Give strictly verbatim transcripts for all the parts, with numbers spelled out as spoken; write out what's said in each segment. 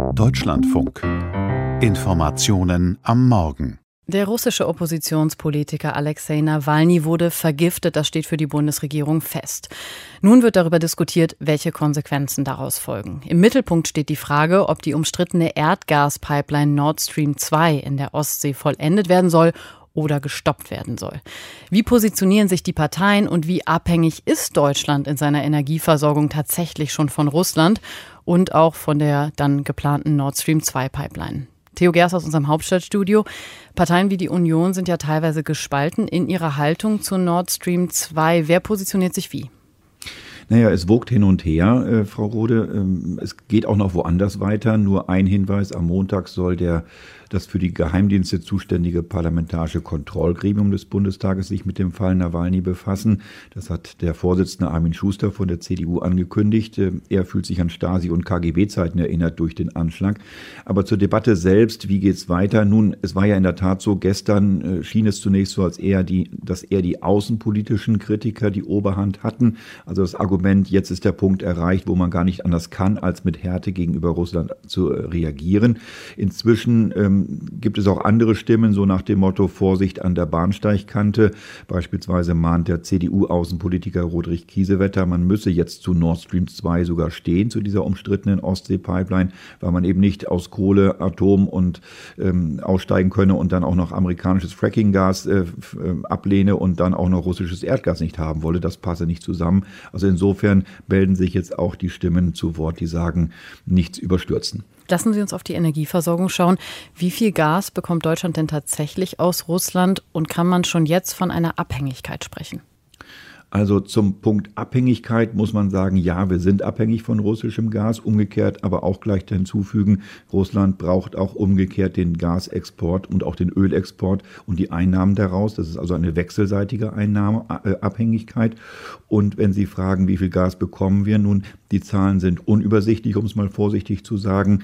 Deutschlandfunk. Informationen am Morgen. Der russische Oppositionspolitiker Alexei Nawalny wurde vergiftet, das steht für die Bundesregierung fest. Nun wird darüber diskutiert, welche Konsequenzen daraus folgen. Im Mittelpunkt steht die Frage, ob die umstrittene Erdgaspipeline Nord Stream zwei in der Ostsee vollendet werden soll oder gestoppt werden soll. Wie positionieren sich die Parteien und wie abhängig ist Deutschland in seiner Energieversorgung tatsächlich schon von Russland und auch von der dann geplanten Nord Stream zwei Pipeline? Theo Gers aus unserem Hauptstadtstudio. Parteien wie die Union sind ja teilweise gespalten in ihrer Haltung zu Nord Stream zwei. Wer positioniert sich wie? Naja, es wogt hin und her, äh, Frau Rode. Ähm, es geht auch noch woanders weiter. Nur ein Hinweis, am Montag soll der das für die Geheimdienste zuständige Parlamentarische Kontrollgremium des Bundestages sich mit dem Fall Nawalny befassen. Das hat der Vorsitzende Armin Schuster von der C D U angekündigt. Er fühlt sich an Stasi- und K G B-Zeiten erinnert durch den Anschlag. Aber zur Debatte selbst, wie geht's weiter? Nun, es war ja in der Tat so, gestern schien es zunächst so, als eher die, dass eher die außenpolitischen Kritiker die Oberhand hatten. Also das Argument, jetzt ist der Punkt erreicht, wo man gar nicht anders kann, als mit Härte gegenüber Russland zu reagieren. Inzwischen ähm, gibt es auch andere Stimmen, so nach dem Motto Vorsicht an der Bahnsteigkante. Beispielsweise mahnt der C D U-Außenpolitiker Roderich Kiesewetter, man müsse jetzt zu Nord Stream zwei sogar stehen, zu dieser umstrittenen Ostsee-Pipeline, weil man eben nicht aus Kohle, Atom und ähm, aussteigen könne und dann auch noch amerikanisches Fracking-Gas äh, ablehne und dann auch noch russisches Erdgas nicht haben wolle. Das passe nicht zusammen. Also insofern melden sich jetzt auch die Stimmen zu Wort, die sagen, nichts überstürzen. Lassen Sie uns auf die Energieversorgung schauen. Wie viel Gas bekommt Deutschland denn tatsächlich aus Russland und kann man schon jetzt von einer Abhängigkeit sprechen? Also zum Punkt Abhängigkeit muss man sagen, ja, wir sind abhängig von russischem Gas, umgekehrt aber auch gleich hinzufügen, Russland braucht auch umgekehrt den Gasexport und auch den Ölexport und die Einnahmen daraus. Das ist also eine wechselseitige Einnahmeabhängigkeit. Und wenn Sie fragen, wie viel Gas bekommen wir, nun, die Zahlen sind unübersichtlich, um es mal vorsichtig zu sagen.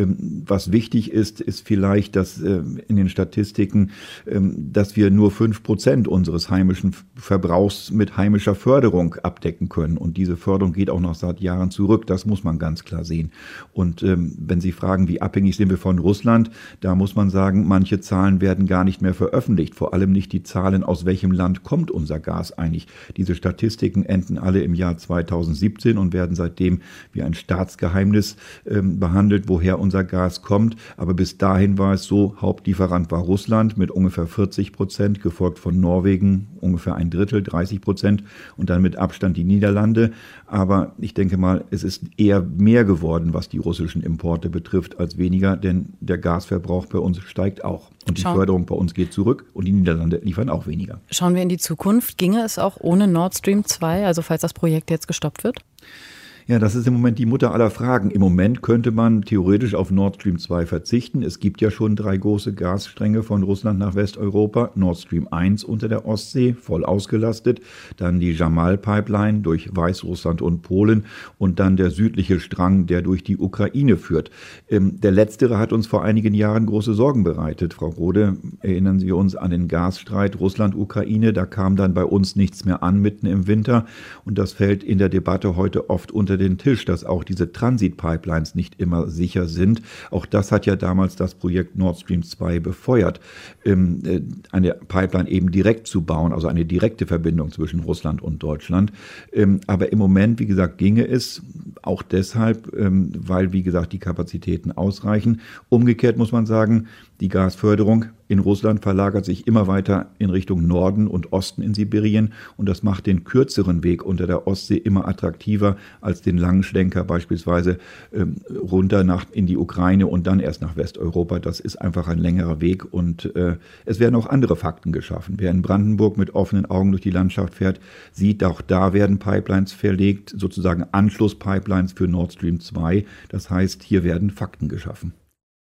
Was wichtig ist, ist vielleicht, dass in den Statistiken, dass wir nur fünf Prozent unseres heimischen Verbrauchs mit heimischer Förderung abdecken können. Und diese Förderung geht auch noch seit Jahren zurück. Das muss man ganz klar sehen. Und wenn Sie fragen, wie abhängig sind wir von Russland, da muss man sagen, manche Zahlen werden gar nicht mehr veröffentlicht. Vor allem nicht die Zahlen, aus welchem Land kommt unser Gas eigentlich. Diese Statistiken enden alle im Jahr zweitausendsiebzehn und werden seitdem wie ein Staatsgeheimnis äh, behandelt, woher unser Gas kommt. Aber bis dahin war es so, Hauptlieferant war Russland mit ungefähr vierzig Prozent, gefolgt von Norwegen ungefähr ein Drittel, dreißig Prozent und dann mit Abstand die Niederlande. Aber ich denke mal, es ist eher mehr geworden, was die russischen Importe betrifft, als weniger, denn der Gasverbrauch bei uns steigt auch. Und die Schauen. Förderung bei uns geht zurück und die Niederlande liefern auch weniger. Schauen wir in die Zukunft. Ginge es auch ohne Nord Stream zwei, also falls das Projekt jetzt gestoppt wird? Ja, das ist im Moment die Mutter aller Fragen. Im Moment könnte man theoretisch auf Nord Stream zwei verzichten. Es gibt ja schon drei große Gasstränge von Russland nach Westeuropa. Nord Stream eins unter der Ostsee, voll ausgelastet. Dann die Jamal-Pipeline durch Weißrussland und Polen. Und dann der südliche Strang, der durch die Ukraine führt. Ähm, der letztere hat uns vor einigen Jahren große Sorgen bereitet. Frau Rode, erinnern Sie uns an den Gasstreit Russland-Ukraine. Da kam dann bei uns nichts mehr an mitten im Winter. Und das fällt in der Debatte heute oft unter den Tisch, dass auch diese Transit-Pipelines nicht immer sicher sind. Auch das hat ja damals das Projekt Nord Stream zwei befeuert, ähm, eine Pipeline eben direkt zu bauen, also eine direkte Verbindung zwischen Russland und Deutschland. Ähm, aber im Moment, wie gesagt, ginge es auch deshalb, ähm, weil, wie gesagt, die Kapazitäten ausreichen. Umgekehrt muss man sagen, die Gasförderung in Russland verlagert sich immer weiter in Richtung Norden und Osten in Sibirien und das macht den kürzeren Weg unter der Ostsee immer attraktiver als den langen Schlenker beispielsweise ähm, runter nach in die Ukraine und dann erst nach Westeuropa. Das ist einfach ein längerer Weg und äh, es werden auch andere Fakten geschaffen. Wer in Brandenburg mit offenen Augen durch die Landschaft fährt, sieht, auch da werden Pipelines verlegt, sozusagen Anschlusspipelines für Nord Stream zwei. Das heißt, hier werden Fakten geschaffen.